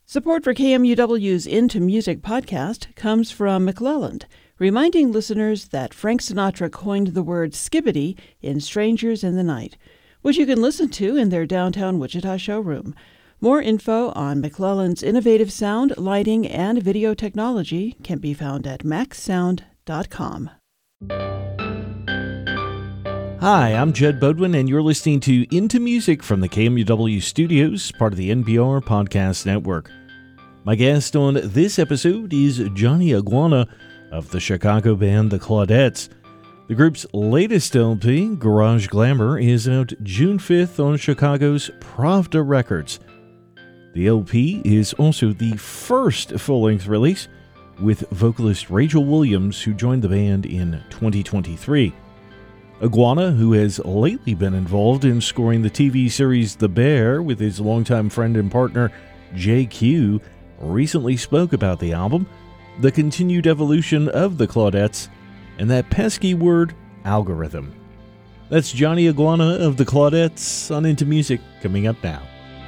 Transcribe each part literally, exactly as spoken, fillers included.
Support for K M U W's Into Music podcast comes from McClelland, reminding listeners that Frank Sinatra coined the word skibbity in Strangers in the Night, which you can listen to in their downtown Wichita showroom. More info on McClelland's innovative sound, lighting, and video technology can be found at max sound dot com. Hi, I'm Jed Bodwin, and you're listening to Into Music from the K M U W studios, part of the N P R Podcast Network. My guest on this episode is Johnny Iguana of the Chicago band The Claudettes. The group's latest L P, Garage Glamour, is out June fifth on Chicago's Pravda Records. The L P is also the first full-length release with vocalist Rachel Williams, who joined the band in twenty twenty-three. Iguana, who has lately been involved in scoring the T V series The Bear with his longtime friend and partner J Q, recently spoke about the album, the continued evolution of the Claudettes, and that pesky word, algorithm. That's Johnny Iguana of the Claudettes on Into Music, coming up now.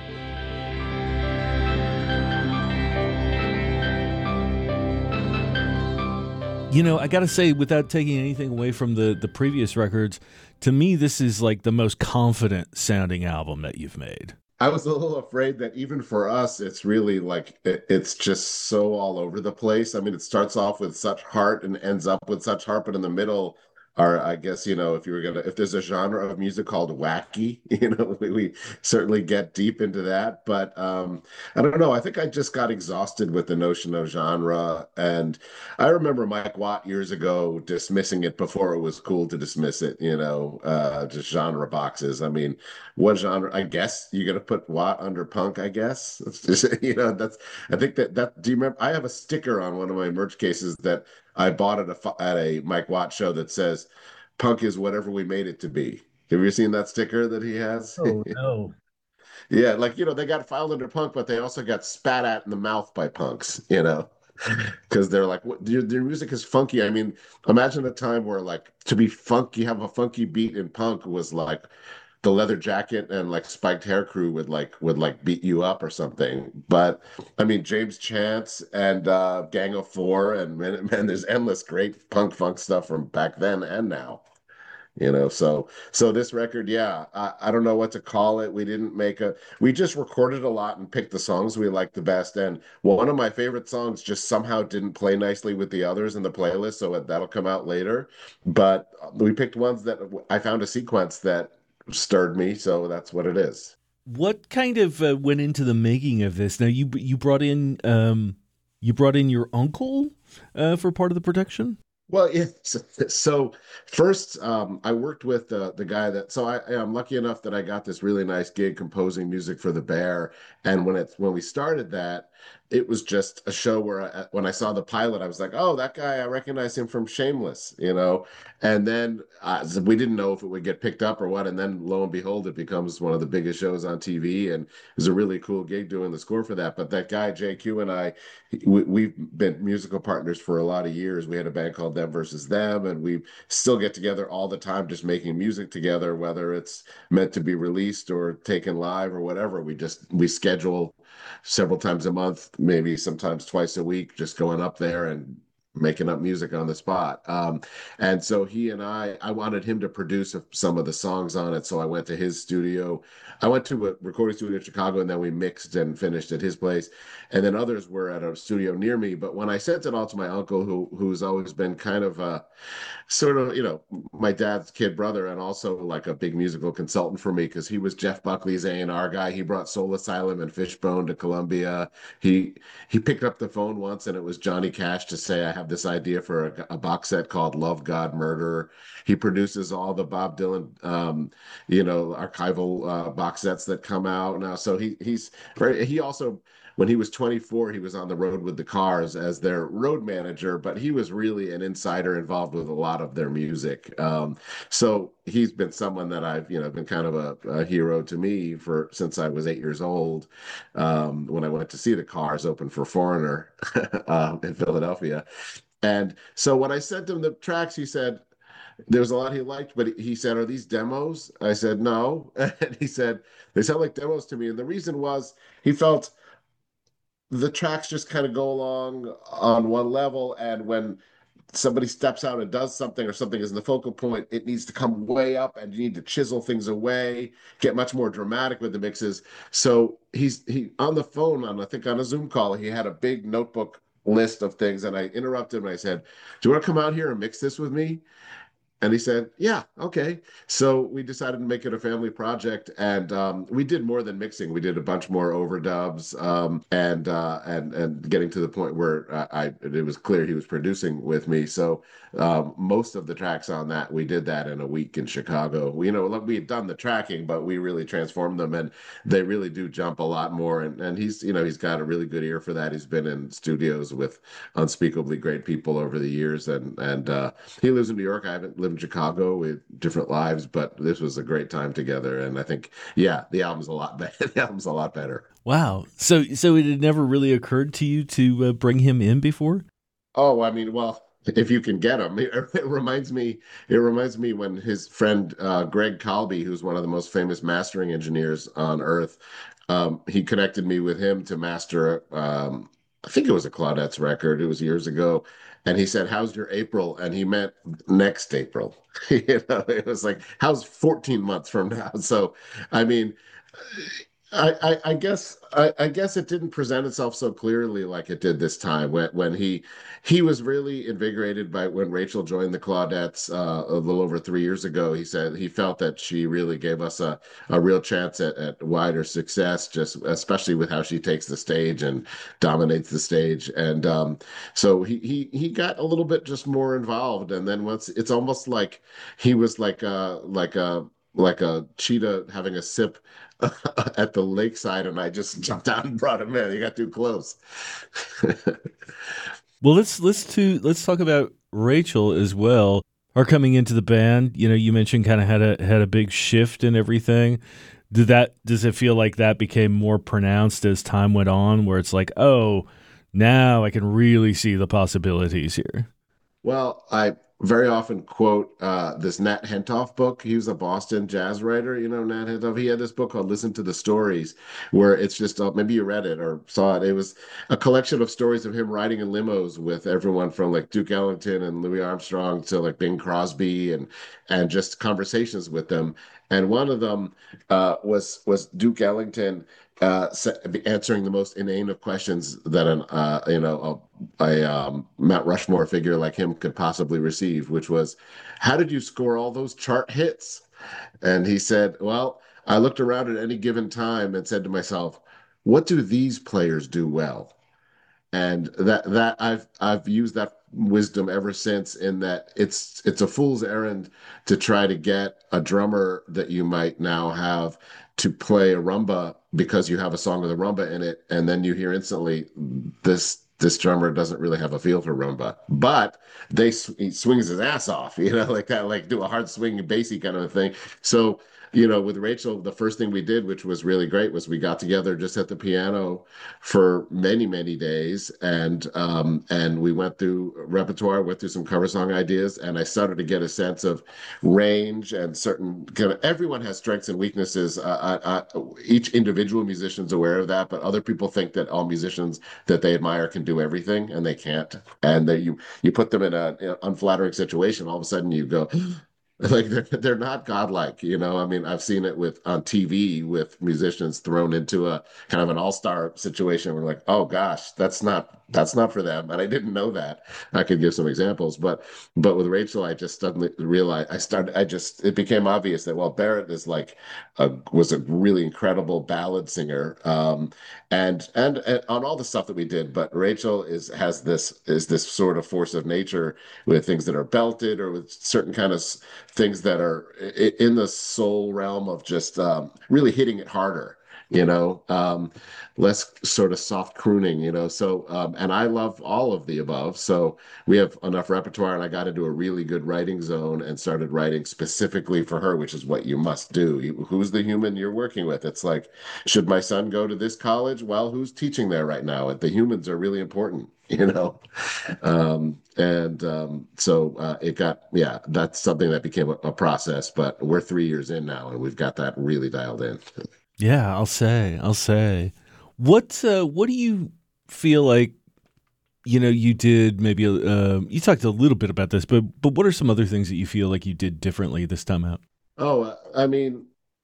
You know, I gotta say, without taking anything away from the, the previous records, to me, this is like the most confident sounding album that you've made. I was a little afraid that even for us, it's really like, it, it's just so all over the place. I mean, it starts off with such heart and ends up with such heart, but in the middle are, I guess, you know, if you were gonna, if there's a genre of music called wacky, you know, we, we certainly get deep into that. But um, I don't know. I think I just got exhausted with the notion of genre. And I remember Mike Watt years ago dismissing it before it was cool to dismiss it, you know, uh, just genre boxes. I mean, what genre? I guess you're gonna put Watt under punk, I guess. It's just, you know, that's, I think that, that, do you remember? I have a sticker on one of my merch cases that I bought at a, at a Mike Watt show that says, punk is whatever we made it to be. Have you seen that sticker that he has? Oh, no. Yeah, like, you know, they got filed under punk, but they also got spat at in the mouth by punks, you know, because they're like, what, your, your music is funky. I mean, imagine a time where, like, to be funky, have a funky beat in punk was like the leather jacket and like spiked hair crew would like would like beat you up or something. But I mean, James Chance and uh, Gang of Four, and man, man, there's endless great punk funk stuff from back then and now. You know, so so this record, yeah, I, I don't know what to call it. We didn't make a, we just recorded a lot and picked the songs we liked the best. And one of my favorite songs just somehow didn't play nicely with the others in the playlist, so that'll come out later. But we picked ones that I found a sequence that stirred me, so that's what it is. What kind of uh, went into the making of this? Now, you you brought in um, you brought in your uncle uh, for part of the production? Well, yeah. So, so first, um, I worked with the the guy that. So I, I'm lucky enough that I got this really nice gig composing music for the Bear. And when it when we started that, it was just a show where I, when I saw the pilot, I was like, "Oh, that guy! I recognize him from Shameless," you know. And then uh, we didn't know if it would get picked up or what. And then lo and behold, it becomes one of the biggest shows on T V, and it was a really cool gig doing the score for that. But that guy J Q and I, we, we've been musical partners for a lot of years. We had a band called Them Versus Them, and we still get together all the time, just making music together, whether it's meant to be released or taken live or whatever. We just we schedule several times a month, maybe sometimes twice a week, just going up there and making up music on the spot. Um, and so he and I, I wanted him to produce some of the songs on it. So I went to his studio. I went to a recording studio in Chicago, and then we mixed and finished at his place. And then others were at a studio near me. But when I sent it all to my uncle, who who's always been kind of a sort of, you know, my dad's kid brother, and also like a big musical consultant for me, because he was Jeff Buckley's A and R guy. He brought Soul Asylum and Fishbone to Columbia. He he picked up the phone once, and it was Johnny Cash to say, I have this idea for a, a box set called Love, God, Murder. He produces all the Bob Dylan, um, you know, archival uh, box sets that come out now. So he he's very, he also, when he was twenty-four, he was on the road with the Cars as their road manager, but he was really an insider involved with a lot of their music. Um, so he's been someone that I've, you know, been kind of a, a hero to me for since I was eight years old, um, when I went to see the Cars open for Foreigner uh, in Philadelphia. And so when I sent him the tracks, he said, there was a lot he liked, but he said, "Are these demos?" I said, "No." And he said, "They sound like demos to me." And the reason was he felt the tracks just kind of go along on one level, and when somebody steps out and does something or something is in the focal point, it needs to come way up and you need to chisel things away, get much more dramatic with the mixes. So he's he on the phone on I think on a Zoom call, he had a big notebook list of things, and I interrupted him and I said, "Do you want to come out here and mix this with me?" And he said, "Yeah, okay." So we decided to make it a family project, and um, we did more than mixing. We did a bunch more overdubs, um, and uh, and and getting to the point where uh, I it was clear he was producing with me. So um, most of the tracks on that we did that in a week in Chicago. We, you know, we had done the tracking, but we really transformed them, and they really do jump a lot more. And and he's you know he's got a really good ear for that. He's been in studios with unspeakably great people over the years, and and uh, he lives in New York. I haven't lived in Chicago with different lives, but this was a great time together. And I think, yeah, the album's a lot better. The album's a lot better. Wow. So, so it had never really occurred to you to uh, bring him in before? Oh, I mean, well, if you can get him, it, it reminds me. It reminds me when his friend uh, Greg Colby, who's one of the most famous mastering engineers on earth, um, he connected me with him to master. Um, I think it was a Claudette's record. It was years ago. And he said, "How's your April?" And he meant next April. You know, it was like, "How's fourteen months from now?" So, I mean, I, I, I guess I, I guess it didn't present itself so clearly like it did this time when when he he was really invigorated by when Rachel joined the Claudettes uh, a little over three years ago. He said he felt that she really gave us a, a real chance at, at wider success, just especially with how she takes the stage and dominates the stage. And um, so he, he he got a little bit just more involved. And then once it's almost like he was like a like a like a cheetah having a sip at the lakeside, and I just jumped out and brought him in. He got too close. Well, let's let's to let's talk about Rachel as well. Her coming into the band, you know, you mentioned kind of had a had a big shift and everything. Did that does it feel like that became more pronounced as time went on, where it's like, oh, now I can really see the possibilities here? Well, I very often quote uh, this Nat Hentoff book. He was a Boston jazz writer, you know, Nat Hentoff. He had this book called Listen to the Stories, where it's just, uh, maybe you read it or saw it. It was a collection of stories of him riding in limos with everyone from like Duke Ellington and Louis Armstrong to like Bing Crosby, and and just conversations with them. And one of them uh, was was Duke Ellington uh, answering the most inane of questions that an uh, you know a, a um, Mount Rushmore figure like him could possibly receive, which was, "How did you score all those chart hits?" And he said, "Well, I looked around at any given time and said to myself, what do these players do well?" And that that I've I've used that wisdom ever since, in that it's it's a fool's errand to try to get a drummer that you might now have to play a rumba because you have a song with a rumba in it, and then you hear instantly this this drummer doesn't really have a feel for rumba, but they he swings his ass off, you know, like that, like do a hard swing bassy kind of a thing. So, you know, with Rachel, the first thing we did, which was really great, was we got together just at the piano for many, many days, and um, and we went through repertoire, went through some cover song ideas, and I started to get a sense of range and certain kind of. Everyone has strengths and weaknesses. Uh, I, I, each individual musician's aware of that, but other people think that all musicians that they admire can do everything, and they can't. And that you you put them in an unflattering situation, all of a sudden you go. Like they're, they're not godlike, you know. I mean, I've seen it with on T V with musicians thrown into a kind of an all-star situation. We're like, oh gosh, that's not that's not for them. And I didn't know that. I could give some examples, but but with Rachel, I just suddenly realized I started. I just it became obvious that, well, Barrett is like a, was a really incredible ballad singer, um, and, and and on all the stuff that we did. But Rachel is has this is this sort of force of nature with things that are belted, or with certain kind of things that are in the soul realm of just um, really hitting it harder, you know, um, less sort of soft crooning, you know. So, um, and I love all of the above. So we have enough repertoire, and I got into a really good writing zone and started writing specifically for her, which is what you must do. You, who's the human you're working with? It's like, should my son go to this college? Well, who's teaching there right now? The humans are really important, you know. Um, and um, so uh, it got, yeah, that's something that became a, a process, but we're three years in now, and we've got that really dialed in. Yeah, I'll say, I'll say. What uh, what do you feel like you know you did maybe uh, you talked a little bit about this, but but what are some other things that you feel like you did differently this time out? Oh, I mean,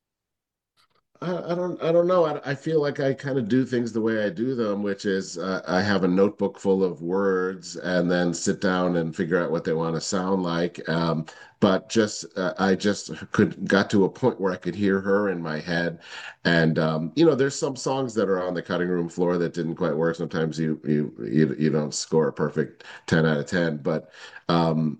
I, I don't I don't know. I, I feel like I kind of do things the way I do them, which is uh, I have a notebook full of words and then sit down and figure out what they want to sound like. Um, but just uh, I just could got to a point where I could hear her in my head, and um, you know, there's some songs that are on the cutting room floor that didn't quite work. Sometimes you you you, you don't score a perfect ten out of ten, but um,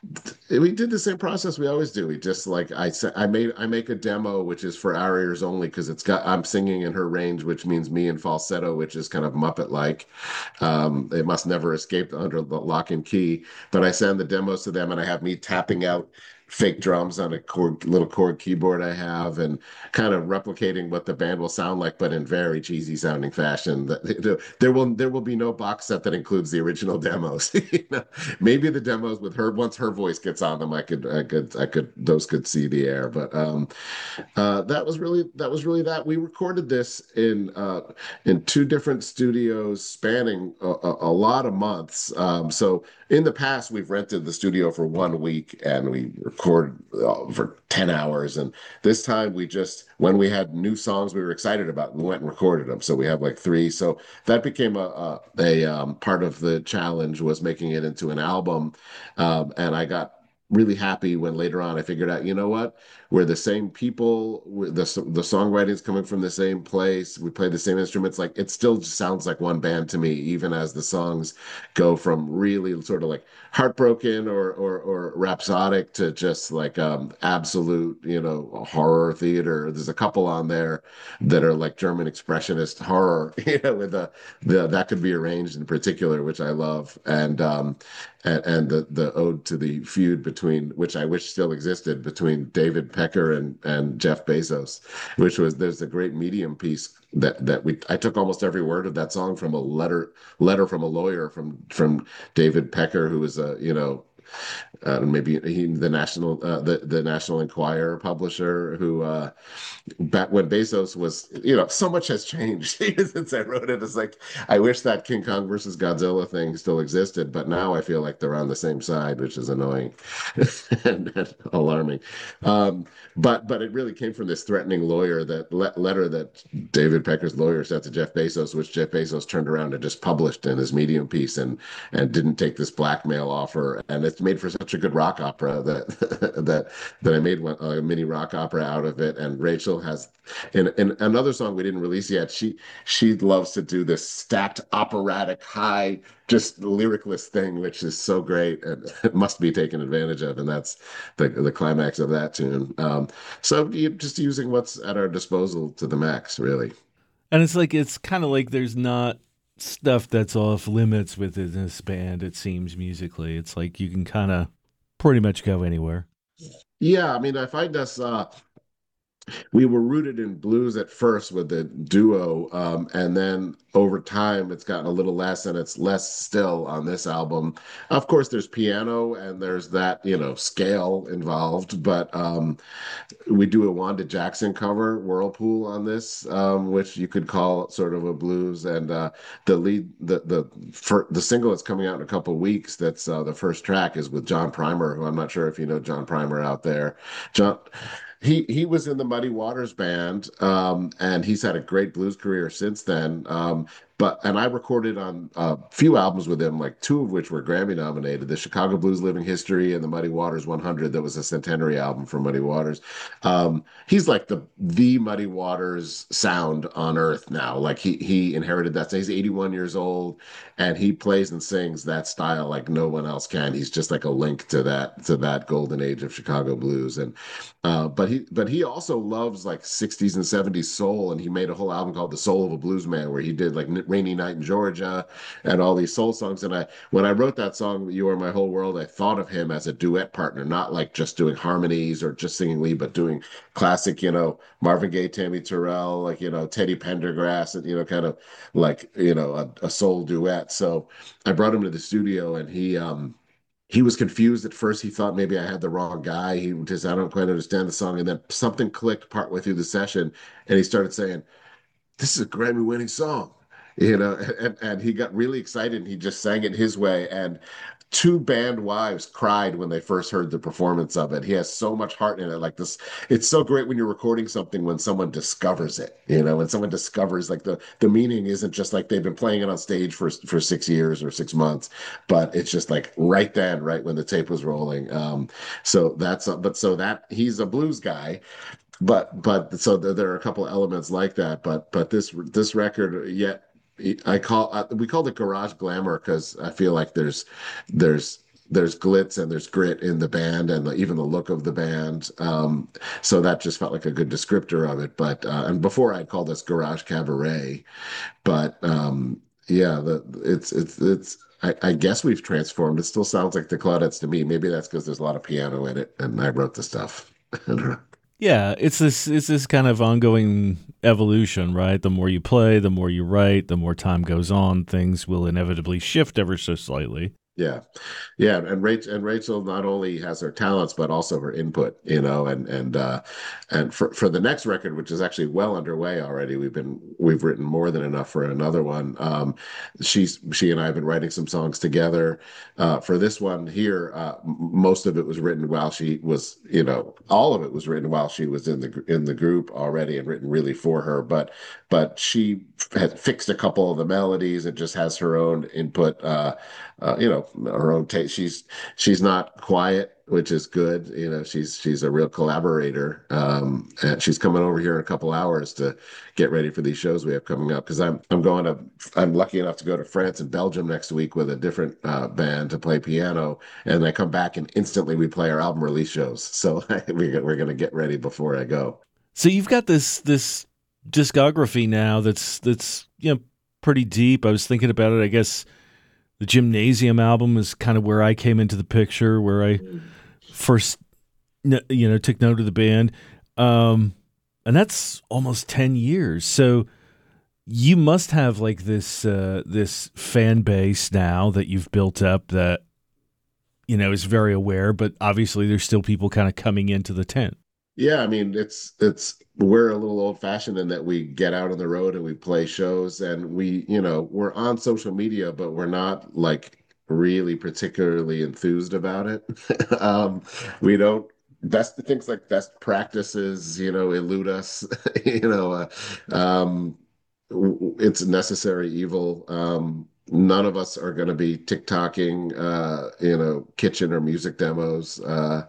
we did the same process we always do. We just like I said, I made I make a demo which is for our ears only because it's got I'm singing in her range, which means me in falsetto, which is kind of Muppet like. Um, it must never escape under the lock and key. But I send the demos to them, and I have me tapping out fake drums on a chord, little chord keyboard I have, and kind of replicating what the band will sound like, but in very cheesy sounding fashion. That there will there will be no box set that includes the original demos. You know? Maybe the demos with her once her voice gets on them, I could I could I could those could see the air. But um, uh, that was really that was really that. We recorded this in uh, in two different studios spanning a, a, a lot of months. Um, so in the past, we've rented the studio for one week and we record uh, for ten hours. And this time we just, when we had new songs we were excited about, we went and recorded them. So we have like three. So that became a, a, a um, part of the challenge was making it into an album. Um, and I got really happy when later on I figured out, you know what? We're the same people. We're the the songwriting's coming from the same place. We play the same instruments. Like it still just sounds like one band to me, even as the songs go from really sort of like heartbroken or or or rhapsodic to just like um absolute, you know, horror theater. There's a couple on there that are like German expressionist horror, you know, with the the that could be arranged in particular, which I love. And um and, and the the ode to the feud between which I wish still existed between David Pecker and and Jeff Bezos, which was there's a great Medium piece that that we I took almost every word of that song from a letter letter from a lawyer from from David Pecker, who was a you know uh, maybe he the national uh, the the National Enquirer publisher who uh, back when Bezos was, you know, so much has changed since I wrote it. It's like I wish that King Kong versus Godzilla thing still existed, but now I feel like they're on the same side, which is annoying and, and alarming. Um, but but it really came from this threatening lawyer that le- letter that David Pecker's lawyer sent to Jeff Bezos, which Jeff Bezos turned around and just published in his Medium piece and and didn't take this blackmail offer. And it's made for such a good rock opera that that that I made one, a mini rock opera out of it. And Rachel has in, in another song we didn't release yet. She she loves to do this stacked operatic high, just lyricless thing, which is so great and it must be taken advantage of. And that's the the climax of that tune. Um, so you, just using what's at our disposal to the max, really. And it's like it's kind of like there's not stuff that's off limits within this band. It seems musically, it's like you can kind of pretty much go anywhere. Yeah, I mean, I find us uh, we were rooted in blues at first with the duo, um, and then over time it's gotten a little less, and it's less still on this album. Of course, there's piano and there's that you know scale involved, but um, we do a Wanda Jackson cover, Whirlpool, on this, um, which you could call sort of a blues. And uh, the lead, the the for, the single that's coming out in a couple of weeks, that's uh, the first track, is with John Primer, who I'm not sure if you know John Primer out there. John. He he was in the Muddy Waters band, um, and he's had a great blues career since then. Um, but and I recorded on a few albums with him, like two of which were Grammy nominated: the Chicago Blues Living History and the Muddy Waters one hundred. That was a centenary album for Muddy Waters. Um, he's like the the Muddy Waters sound on earth now. Like he he inherited that. So he's eighty-one years old, and he plays and sings that style like no one else can. He's just like a link to that to that golden age of Chicago blues. And uh, but he but he also loves like sixties and seventies soul, and he made a whole album called The Soul of a Blues Man, where he did like Rainy Night in Georgia and all these soul songs. And I when I wrote that song, You Are My Whole World, I thought of him as a duet partner, not like just doing harmonies or just singing lead, but doing classic, you know, Marvin Gaye, Tammy Terrell, like, you know, Teddy Pendergrass, and, you know, kind of like, you know, a, a soul duet. So I brought him to the studio, and he, um, he was confused at first. He thought maybe I had the wrong guy. He just, I don't quite understand the song. And then something clicked partway through the session, and he started saying, "This is a Grammy winning song." you know, and, and he got really excited and he just sang it his way. And two band wives cried when they first heard the performance of it. He has so much heart in it. Like this, it's so great when you're recording something when someone discovers it, you know, when someone discovers like the, the meaning isn't just like they've been playing it on stage for, for six years or six months, but it's just like right then, right when the tape was rolling. Um, so that's, but so that he's a blues guy, but, but so there are a couple of elements like that, but, but this, this record yet, I call uh, we called it garage glamour because I feel like there's there's there's glitz and there's grit in the band and the, even the look of the band. Um, so that just felt like a good descriptor of it. But uh, and before I'd called this garage cabaret, but um, yeah, the it's it's it's. I, I guess we've transformed. It still sounds like the Claudettes to me. Maybe that's because there's a lot of piano in it, and I wrote the stuff. I don't know. Yeah, it's this it's this kind of ongoing evolution, right? The more you play, the more you write, the more time goes on, things will inevitably shift ever so slightly. Yeah, yeah, and Rachel and Rachel not only has her talents but also her input, you know, and and uh, and for for the next record, which is actually well underway already, we've been we've written more than enough for another one. Um, she's she and I have been writing some songs together. Uh, for this one here, uh, most of it was written while she was, you know, all of it was written while she was in the in the group already and written really for her. But but she had fixed a couple of the melodies and just has her own input. Uh, uh, you know, her own taste. She's she's not quiet, which is good. You know, she's she's a real collaborator. Um, and she's coming over here in a couple hours to get ready for these shows we have coming up. Because I'm I'm going to I'm lucky enough to go to France and Belgium next week with a different uh, band to play piano, and I come back and instantly we play our album release shows. So we're we're going to get ready before I go. So you've got this this discography now that's that's you know pretty deep. I was thinking about it. I guess the Gymnasium album is kind of where I came into the picture, where I first, you know, took note of the band. Um, and that's almost ten years. So you must have like this, uh, this fan base now that you've built up that, you know, is very aware, but obviously there's still people kind of coming into the tent. Yeah, I mean, it's it's we're a little old fashioned in that we get out on the road and we play shows and we, you know, we're on social media, but we're not like really particularly enthused about it. um, we don't best things like best practices, you know, elude us. you know, uh, um, it's necessary evil. Um, none of us are going to be TikToking, uh, you know, kitchen or music demos. Uh,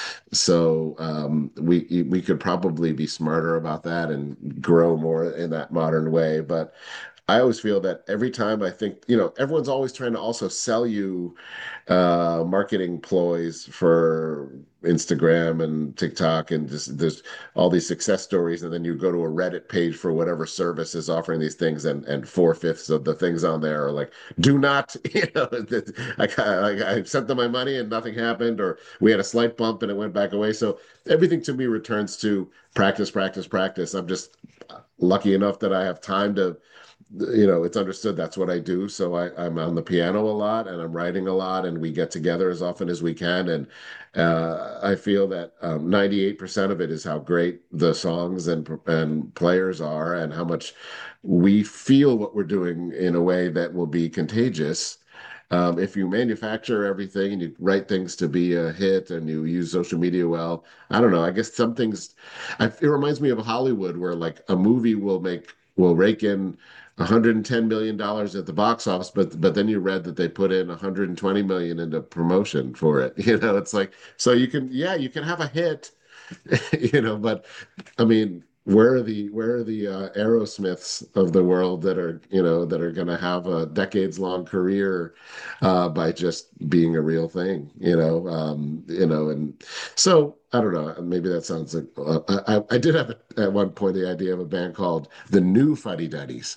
so um, we we could probably be smarter about that and grow more in that modern way. But I always feel that every time I think, you know, everyone's always trying to also sell you uh, marketing ploys for Instagram and TikTok, and just there's all these success stories, and then you go to a Reddit page for whatever service is offering these things, and and four fifths of the things on there are like, do not, you know, I, I, I sent them my money and nothing happened, or we had a slight bump and it went back away. So everything to me returns to practice, practice, practice. I'm just lucky enough that I have time to, you know, it's understood that's what I do. So I, I'm on the piano a lot and I'm writing a lot, and we get together as often as we can. And uh, I feel that um, ninety-eight percent of it is how great the songs and and players are, and how much we feel what we're doing in a way that will be contagious. Um, if you manufacture everything and you write things to be a hit and you use social media well, I don't know. I guess some things, I, it reminds me of Hollywood, where like a movie will make will rake in one hundred ten million dollars at the box office, but but then you read that they put in one hundred twenty million into promotion for it. You know, it's like, so you can, yeah, you can have a hit, you know, but I mean, where are the where are the uh, Aerosmiths of the world that are, you know, that are going to have a decades long career uh, by just being a real thing, you know, um, you know, and so I don't know. Maybe that sounds like uh, I, I did have at one point the idea of a band called the New Fuddy Duddies.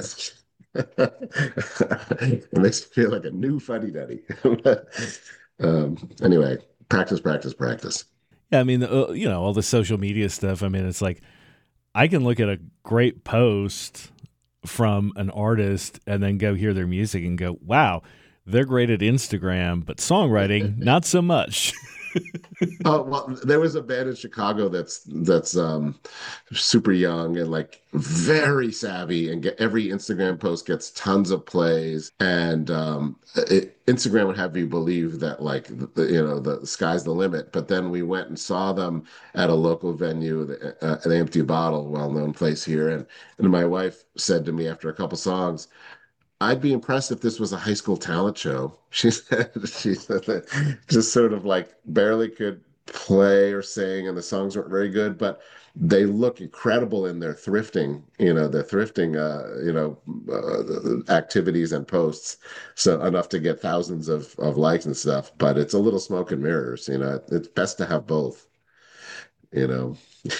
It makes me feel like a new fuddy duddy. um, anyway, practice, practice, practice. Yeah, I mean, uh, you know, all the social media stuff. I mean, it's like I can look at a great post from an artist and then go hear their music and go, wow, they're great at Instagram, but songwriting, not so much. Oh well, there was a band in Chicago that's that's um super young and like very savvy and get every Instagram post gets tons of plays and um it, Instagram would have you believe that like the, you know the sky's the limit. But then we went and saw them at a local venue, the, uh, an Empty Bottle, well-known place here, and and my wife said to me after a couple songs, I'd be impressed if this was a high school talent show. She said she said that just sort of like barely could play or sing, and the songs weren't very good, but they look incredible in their thrifting, you know, their thrifting, uh, you know, uh, activities and posts. So enough to get thousands of of likes and stuff. But it's a little smoke and mirrors, you know. It's best to have both, you know.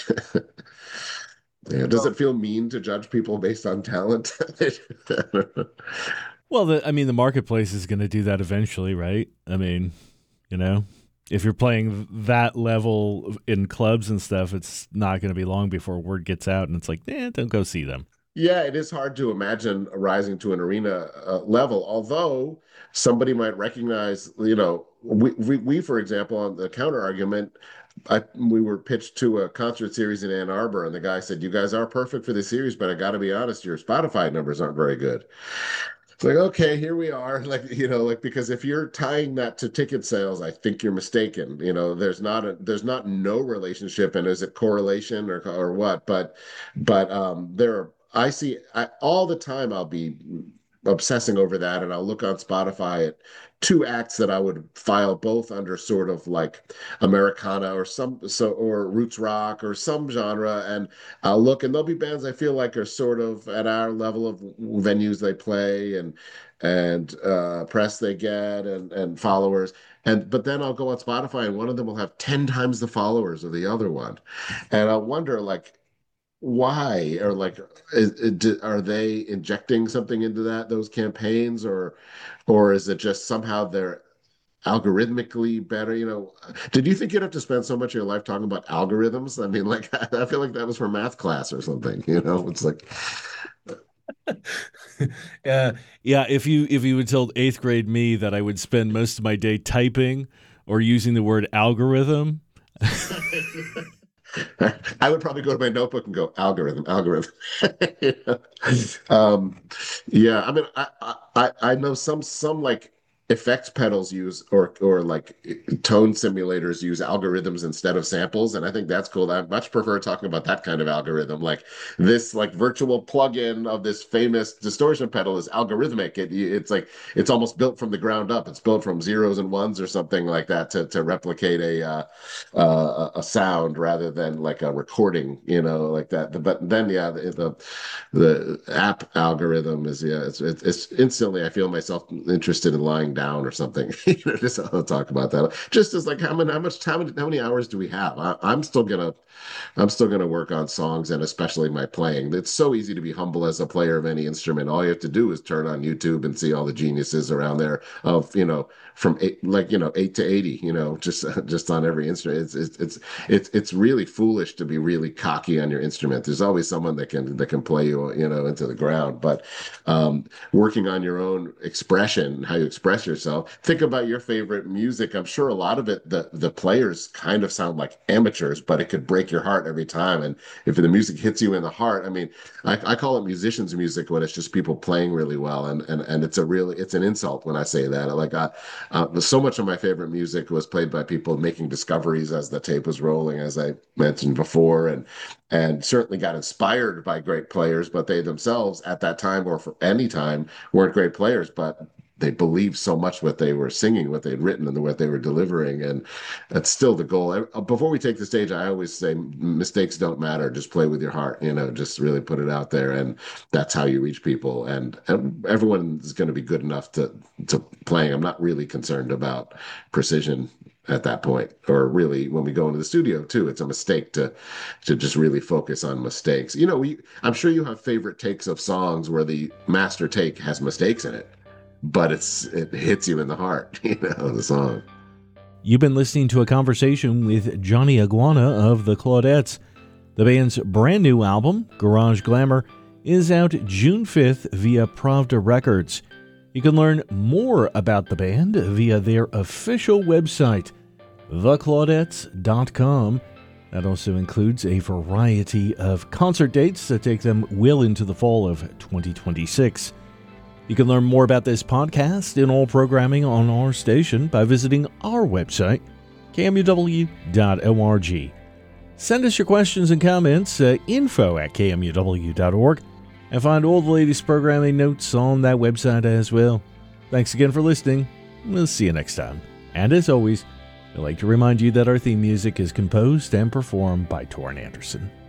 Yeah. Does it feel mean to judge people based on talent? Well, the, I mean, the marketplace is going to do that eventually, right? I mean, you know, if you're playing that level in clubs and stuff, it's not going to be long before word gets out and it's like, eh, don't go see them. Yeah, it is hard to imagine rising to an arena uh, level, although somebody might recognize, you know, we, we, we, for example, on the counter argument, I, we were pitched to a concert series in Ann Arbor, and the guy said, "You guys are perfect for this series, but I got to be honest, your Spotify numbers aren't very good." It's like, okay, here we are. Like, you know, like because if you're tying that to ticket sales, I think you're mistaken. You know, there's not a there's not no relationship, and is it correlation or or what? But but um, there are. I see I, all the time. I'll be obsessing over that, and I'll look on Spotify at two acts that I would file both under sort of like Americana or some so or roots rock or some genre, and I'll look and there'll be bands I feel like are sort of at our level of venues they play and and uh, press they get and and followers. And but then I'll go on Spotify and one of them will have ten times the followers of the other one. And I wonder like why or like is, is, are they injecting something into that those campaigns or or is it just somehow they're algorithmically better, you know? Did you think you'd have to spend so much of your life talking about algorithms? I mean, like I feel like that was for math class or something, you know? It's like uh, yeah, if you if you had told eighth grade me that I would spend most of my day typing or using the word algorithm, I would probably go to my notebook and go algorithm, algorithm. You know? um, yeah, I mean, I, I I know some some like effects pedals use or or like tone simulators use algorithms instead of samples, and I think that's cool. I much prefer talking about that kind of algorithm. Like this like virtual plugin of this famous distortion pedal is algorithmic. It, it's like it's almost built from the ground up. It's built from zeros and ones or something like that to to replicate a uh, uh, a sound rather than like a recording, you know, like that. But then yeah, the the, the app algorithm is yeah, it's, it's instantly I feel myself interested in lying down or something. You know, just I'll talk about that. Just as like how many how much how many how many hours do we have? I, I'm still gonna I'm still gonna work on songs and especially my playing. It's so easy to be humble as a player of any instrument. All you have to do is turn on YouTube and see all the geniuses around there of you know from eight, like you know eight to eighty. You know just just on every instrument. It's it's it's it's it's really foolish to be really cocky on your instrument. There's always someone that can that can play you you know into the ground. But um, working on your own expression, how you express yourself. Think about your favorite music. I'm sure a lot of it, the the players kind of sound like amateurs, but it could break your heart every time. And if the music hits you in the heart, I mean, I, I call it musicians' music when it's just people playing really well. And and and it's a really it's an insult when I say that. Like I, uh, so much of my favorite music was played by people making discoveries as the tape was rolling, as I mentioned before, and and certainly got inspired by great players, but they themselves at that time or for any time weren't great players, but they believed so much what they were singing, what they'd written, and what they were delivering, and that's still the goal. Before we take the stage, I always say mistakes don't matter. Just play with your heart, you know. Just really put it out there, and that's how you reach people. And, and everyone is going to be good enough to to playing. I'm not really concerned about precision at that point, or really when we go into the studio too. It's a mistake to to just really focus on mistakes. You know, we I'm sure you have favorite takes of songs where the master take has mistakes in it, but it's it hits you in the heart, you know, the song. You've been listening to a conversation with Johnny Iguana of the Claudettes. The band's brand new album, Garage Glamour, is out June fifth via Pravda Records. You can learn more about the band via their official website, the claudettes dot com. That also includes a variety of concert dates that take them well into the fall of twenty twenty-six. You can learn more about this podcast and all programming on our station by visiting our website, k m u w dot org. Send us your questions and comments at info at k m u w dot org and find all the latest programming notes on that website as well. Thanks again for listening. We'll see you next time. And as always, I'd like to remind you that our theme music is composed and performed by Torrin Anderson.